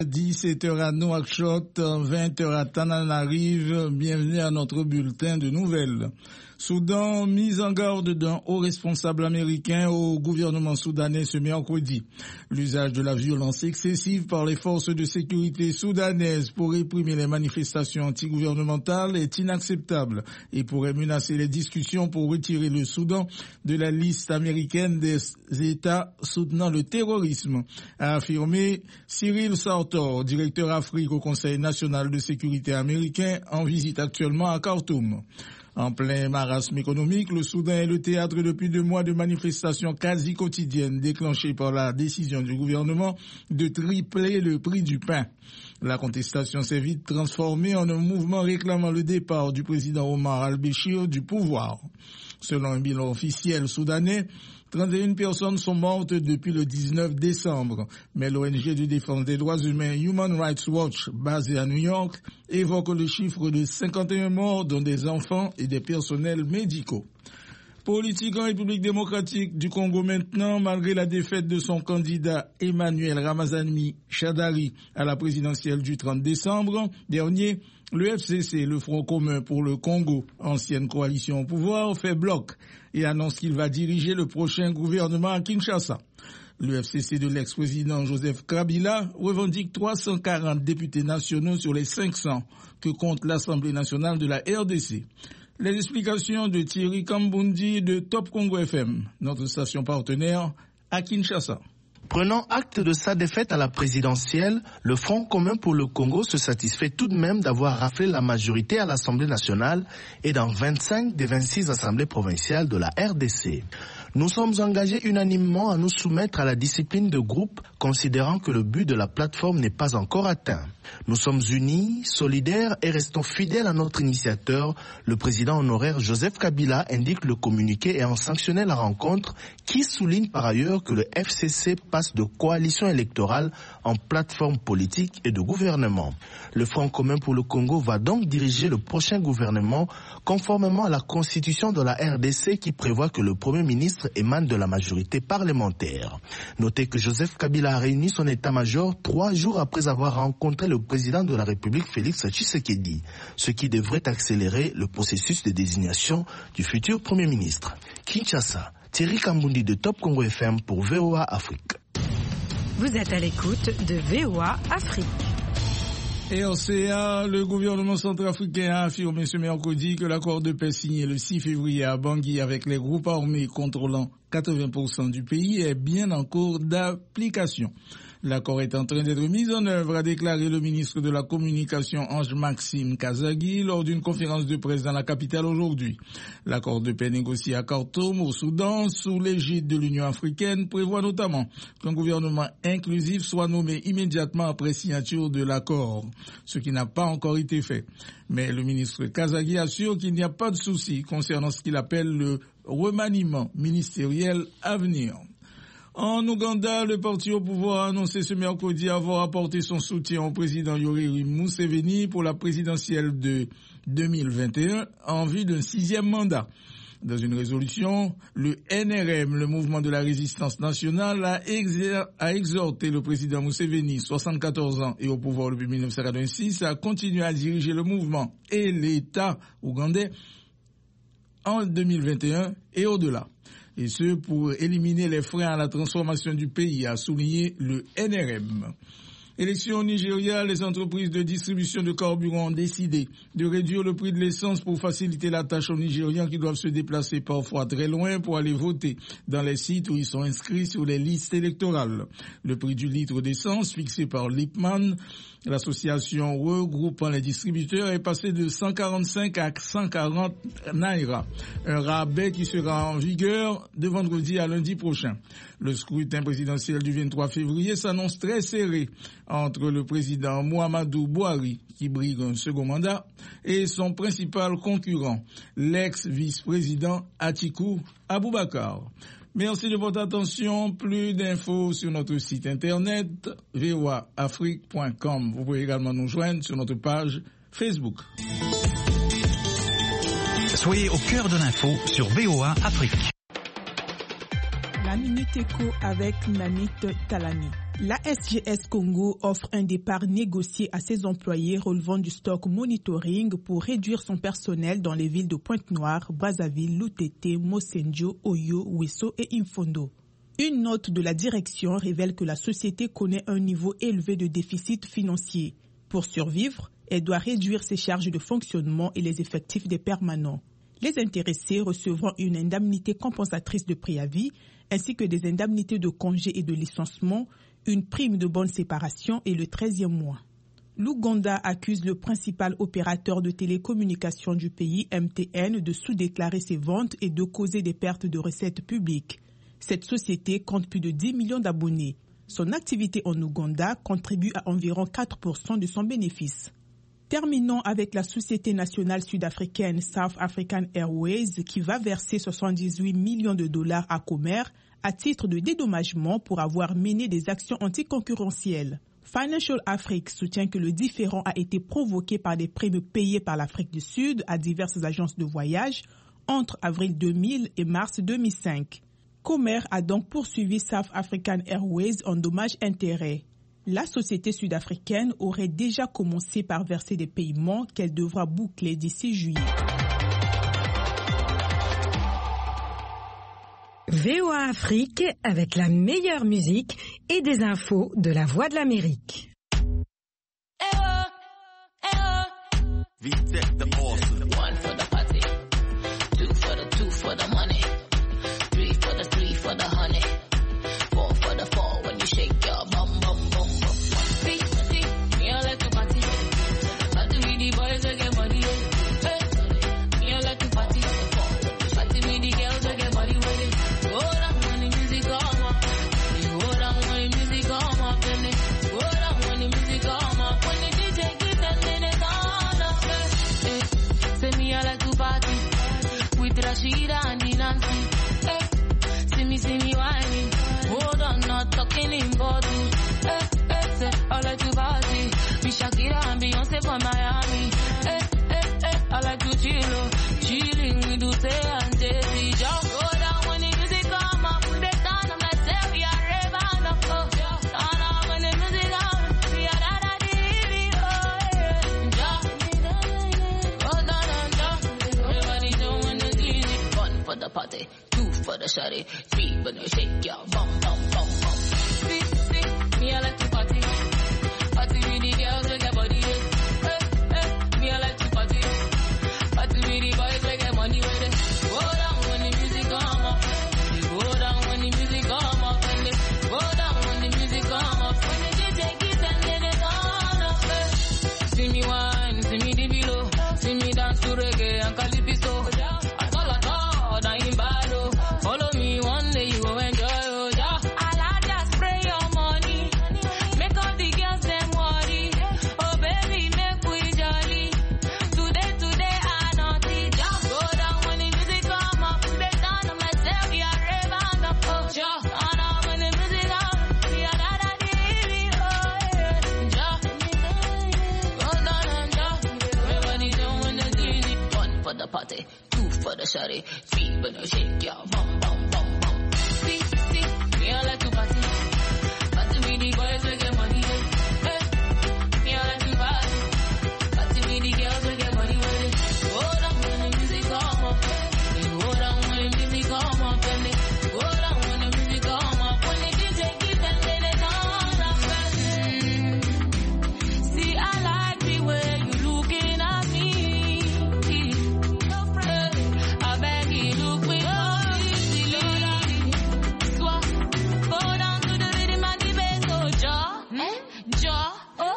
17h à Nouakchott, 20h à Tananarive. Bienvenue à notre bulletin de nouvelles. Soudan, mise en garde d'un haut responsable américain au gouvernement soudanais ce mercredi. L'usage de la violence excessive par les forces de sécurité soudanaises pour réprimer les manifestations antigouvernementales est inacceptable et pourrait menacer les discussions pour retirer le Soudan de la liste américaine des États soutenant le terrorisme, a affirmé Cyril Sartor, directeur Afrique au Conseil national de sécurité américain, en visite actuellement à Khartoum. En plein marasme économique, le Soudan est le théâtre depuis 2 mois de manifestations quasi quotidiennes déclenchées par la décision du gouvernement de tripler le prix du pain. La contestation s'est vite transformée en un mouvement réclamant le départ du président Omar al-Béchir du pouvoir. Selon un bilan officiel soudanais, 31 personnes sont mortes depuis le 19 décembre, mais l'ONG de défense des droits humains Human Rights Watch, basée à New York, évoque le chiffre de 51 morts, dont des enfants et des personnels médicaux. Politique en République démocratique du Congo maintenant, malgré la défaite de son candidat Emmanuel Ramazani Shadari à la présidentielle du 30 décembre dernier, le FCC, le Front commun pour le Congo, ancienne coalition au pouvoir, fait bloc et annonce qu'il va diriger le prochain gouvernement à Kinshasa. Le FCC de l'ex-président Joseph Kabila revendique 340 députés nationaux sur les 500 que compte l'Assemblée nationale de la RDC. Les explications de Thierry Kambundi de Top Congo FM, notre station partenaire à Kinshasa. Prenant acte de sa défaite à la présidentielle, le Front commun pour le Congo se satisfait tout de même d'avoir raflé la majorité à l'Assemblée nationale et dans 25 des 26 assemblées provinciales de la RDC. Nous sommes engagés unanimement à nous soumettre à la discipline de groupe, considérant que le but de la plateforme n'est pas encore atteint. Nous sommes unis, solidaires et restons fidèles à notre initiateur, le président honoraire Joseph Kabila, indique le communiqué ayant sanctionné la rencontre, qui souligne par ailleurs que le FCC passe de coalition électorale en plateforme politique et de gouvernement. Le Front commun pour le Congo va donc diriger le prochain gouvernement conformément à la constitution de la RDC qui prévoit que le Premier ministre émane de la majorité parlementaire. Notez que Joseph Kabila a réuni son état-major 3 jours après avoir rencontré le président de la République Félix Tshisekedi, ce qui devrait accélérer le processus de désignation du futur Premier ministre. Kinshasa, Thierry Kambundi de Top Congo FM pour VOA Afrique. Vous êtes à l'écoute de VOA Afrique. RCA, le gouvernement centrafricain a affirmé ce mercredi que l'accord de paix signé le 6 février à Bangui avec les groupes armés contrôlant 80% du pays est bien en cours d'application. L'accord est en train d'être mis en œuvre, a déclaré le ministre de la Communication Ange-Maxime Kazagui lors d'une conférence de presse dans la capitale aujourd'hui. L'accord de paix négocié à Khartoum, au Soudan, sous l'égide de l'Union africaine, prévoit notamment qu'un gouvernement inclusif soit nommé immédiatement après signature de l'accord, ce qui n'a pas encore été fait. Mais le ministre Kazagui assure qu'il n'y a pas de souci concernant ce qu'il appelle le remaniement ministériel à venir. En Ouganda, le parti au pouvoir a annoncé ce mercredi avoir apporté son soutien au président Yoweri Museveni pour la présidentielle de 2021 en vue d'un 6e mandat. Dans une résolution, le NRM, le mouvement de la résistance nationale, a exhorté le président Museveni, 74 ans et au pouvoir depuis 1986, à continuer à diriger le mouvement et l'État ougandais en 2021 et au-delà. Et ce pour éliminer les freins à la transformation du pays, a souligné le NRM. Élection au Nigeria, les entreprises de distribution de carburant ont décidé de réduire le prix de l'essence pour faciliter la tâche aux Nigérians qui doivent se déplacer parfois très loin pour aller voter dans les sites où ils sont inscrits sur les listes électorales. Le prix du litre d'essence fixé par Lipman, l'association regroupant les distributeurs, est passé de 145 à 140 naira, un rabais qui sera en vigueur de vendredi à lundi prochain. Le scrutin présidentiel du 23 février s'annonce très serré entre le président Muhammadu Buhari, qui brigue un second mandat, et son principal concurrent, l'ex-vice-président Atiku Abubakar. Merci de votre attention. Plus d'infos sur notre site internet voaafrique.com. Vous pouvez également nous joindre sur notre page Facebook. Soyez au cœur de l'info sur VOA Afrique. La Minute Éco avec Nanit Talani. La SGS Congo offre un départ négocié à ses employés relevant du stock monitoring pour réduire son personnel dans les villes de Pointe-Noire, Brazzaville, Lutete, Mosendjo, Oyo, Wesso et Imfondo. Une note de la direction révèle que la société connaît un niveau élevé de déficit financier. Pour survivre, elle doit réduire ses charges de fonctionnement et les effectifs des permanents. Les intéressés recevront une indemnité compensatrice de préavis ainsi que des indemnités de congé et de licenciement, une prime de bonne séparation et le 13e mois. L'Ouganda accuse le principal opérateur de télécommunications du pays, MTN, de sous-déclarer ses ventes et de causer des pertes de recettes publiques. Cette société compte plus de 10 millions d'abonnés. Son activité en Ouganda contribue à environ 4% de son bénéfice. Terminons avec la Société nationale sud-africaine South African Airways qui va verser 78 millions de dollars à Comer à titre de dédommagement pour avoir mené des actions anticoncurrentielles. Financial Afrique soutient que le différend a été provoqué par des primes payées par l'Afrique du Sud à diverses agences de voyage entre avril 2000 et mars 2005. Comer a donc poursuivi South African Airways en dommages-intérêts. La société sud-africaine aurait déjà commencé par verser des paiements qu'elle devra boucler d'ici juillet. VOA Afrique avec la meilleure musique et des infos de la Voix de l'Amérique. One for the party, two for the money, three for the honey, four for the four when you shake your bum bum bum bum. See, me I like to party, party with the boys that get money. Hey, me I like to party, party with the girls that get money with it. Hold on when the music come up, hold on when the music come up, and then hold on when the music come up, when the DJ keeps sending it on up. Say me I like to party with Rashida and the Nancy. See me whining. Hold on, not talking in bottles. Say I like to party with Shakira and Beyonce from Miami. I like to chilling with Dulce and Jay-Z. Just go down when the music come up. Put it down on myself, we are raving up. Turn up when the music come. We are da-da-dee-dee, go down and down. Everybody doing the music. One for the party, two for the shawty, three when you shake your bum bum bum bum. See, me I like to party, party with the girls with their body. Me I like to party, party with the boys with their money with it. Go down when the music come up, go down when the music come up, and they go down when the music come up. When the DJ keeps sending it on up. See me wine, see me the below, see me dance to reggae and calypso. Follow me one day, you go enjoy. I like that spray your money, make all the girls them worry. Oh baby, make we jolly. Today I naughty. Just go down when the music come up. Put it down on myself, you are raving up. Oh, just on up when the music come. We are da-da-dee-dee, just go down and just everybody doing the dizzy. One for the party, two for the shawty, three when you shake your bum bum bum bum. See, me I like to party, party with the boys who get money. Me I like to party, party with the girls who get money with it. Hold on when the music come up, hold on when the music come up, and they hold on when the music come up, when the DJ keeps sending it on up. See, I like the way you looking at me. I beg you, look with go down to the rhythm and the bass, oh, jaw.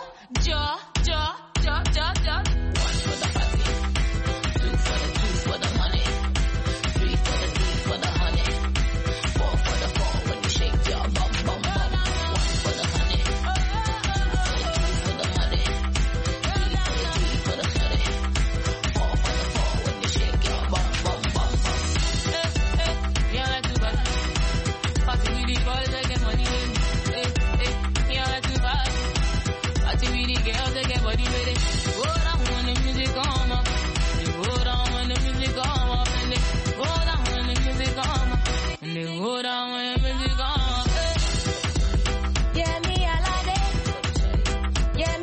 One for the party, two for the money, three for the honey, four for the four when you shake your bum bum bum. One for the honey, two for the money, three for the honey, four for the four when you shake your bum bum bum bum. Me I like to party with the boys that get money. Me I like to party with the girls that get money with it.